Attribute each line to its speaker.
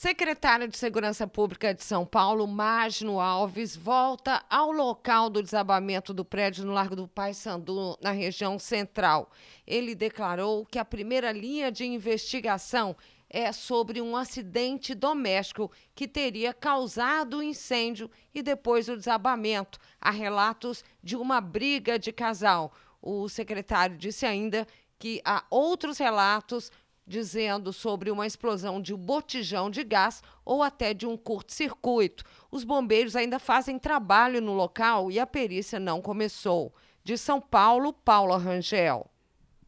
Speaker 1: Secretário de Segurança Pública de São Paulo, Magno Alves, volta ao local do desabamento do prédio no Largo do Paissandu, na região central. Ele declarou que a primeira linha de investigação é sobre um acidente doméstico que teria causado o incêndio e depois o desabamento. Há relatos de uma briga de casal. O secretário disse ainda que há outros relatos dizendo sobre uma explosão de um botijão de gás ou até de um curto-circuito. Os bombeiros ainda fazem trabalho no local e a perícia não começou. De São Paulo, Paula Rangel.